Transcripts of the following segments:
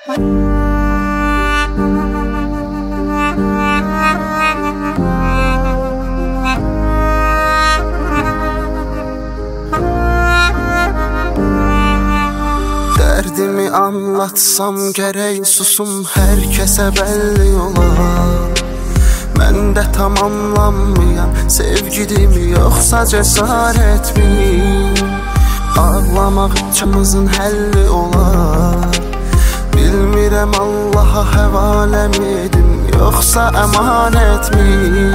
Dərdimi anlatsam gərək susum hər kəsə bəlli olar. Məndə tamamlanmayan sevgidimi yoxsa cəsarətmi? Ağlamaq içimizin həlli olar. Bilmirəm Allaha həvaləm edim yoxsa əmanətmi?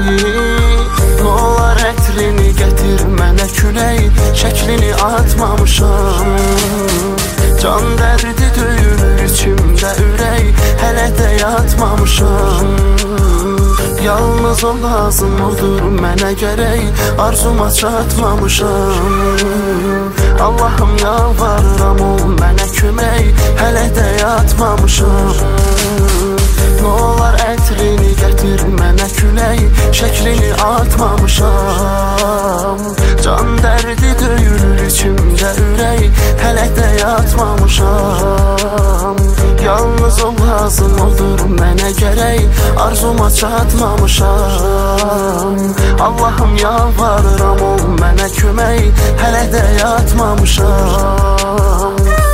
Nolar ətrini gətir mənə külək, şəklini atmamışam. Can dərdi döyülür içimdə ürək, hələ də yatmamışam. Yalnız o lazım olur mənə gərək, arzuma çatmamışam. Allahım yalvarıram ol mənə kömək, hələ də yatmamışam. Nolar ətrini gətir mənə külək, şəklini atmamışam. Can dərdi döyülür içimdə ürək, hələ də yatmamışam. Yalnız o lazım olur mənə gərək, arzuma çatmamışam. Allahım yalvarıram ol mənə kömək, hələ də yatmamışam.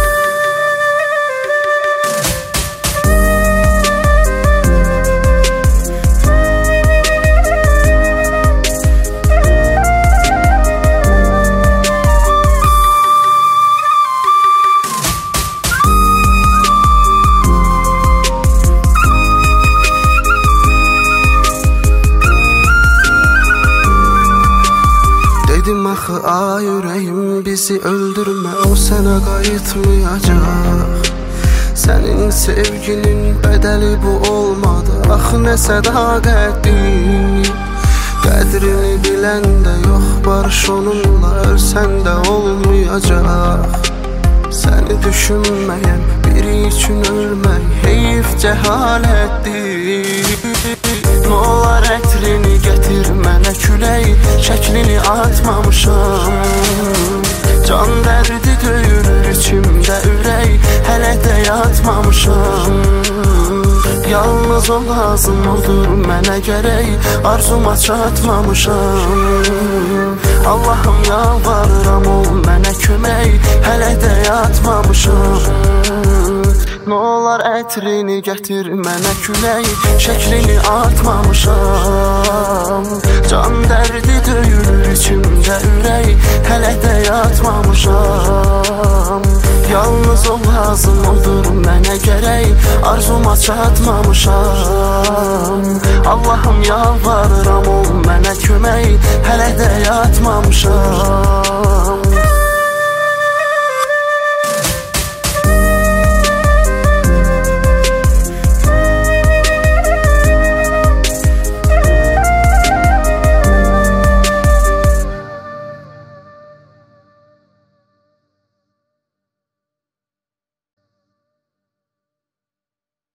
Dedim axı ay ürəyim bizi öldürmə, o sənə qayıtmayacaq. Sənin sevginin bədəli bu olmadı, axı nə sədaqətli. Qədrini biləndə yox barış onunla, ölsən də olmayacaq. Səni düşünməyən biri üçün ölmək heyif cəhalətdir. Nolar ətrini gətir mənə külək, şəklini atmamışam. Can dərdi döyülür içimdə ürək, hələ də yatmamışam. Yalnız o lazım olur mənə gərək, arzuma çatmamışam. Allahım yalvarıram ol mənə kömək, hələ də yatmamışam. Nolar ətrini gətir mənə külək, şəklini atmamışam. Can dərdi döyülür içimdə ürək, hələ də yatmamışam. Yalnız o lazım olur mənə gərək, arzuma çatmamışam. Allahım yalvarıram ol mənə